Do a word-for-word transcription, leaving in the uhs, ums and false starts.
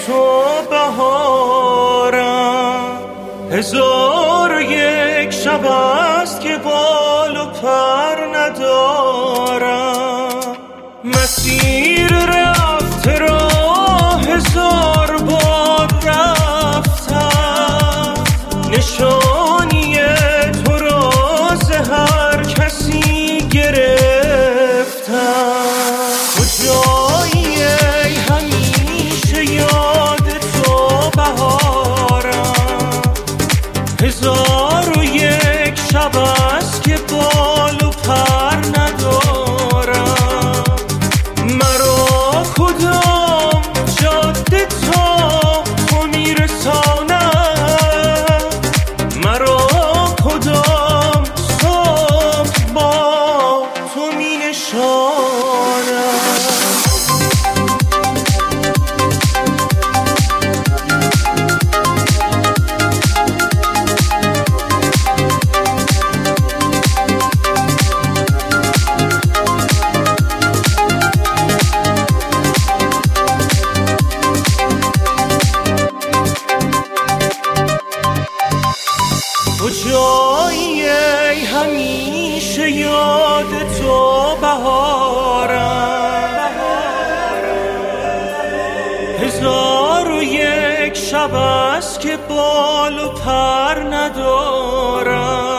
تو بهارم. هزار و یک شب است که بال و پر ندارم. مسیر رفته را هزار بار رفتم، نشانی تو را ز هر کسی گرفتم. کجایی ای همیشه یاد تو بهارم. هزار و یک شب است که بال و پر ندارم. مرا کدام جاده تا تو میرساند، مرا کدام صبح با تو مینشاند. کجایی ای همیشه یاد تو بهارم. هزار و یک شب است که بال و پر ندارم.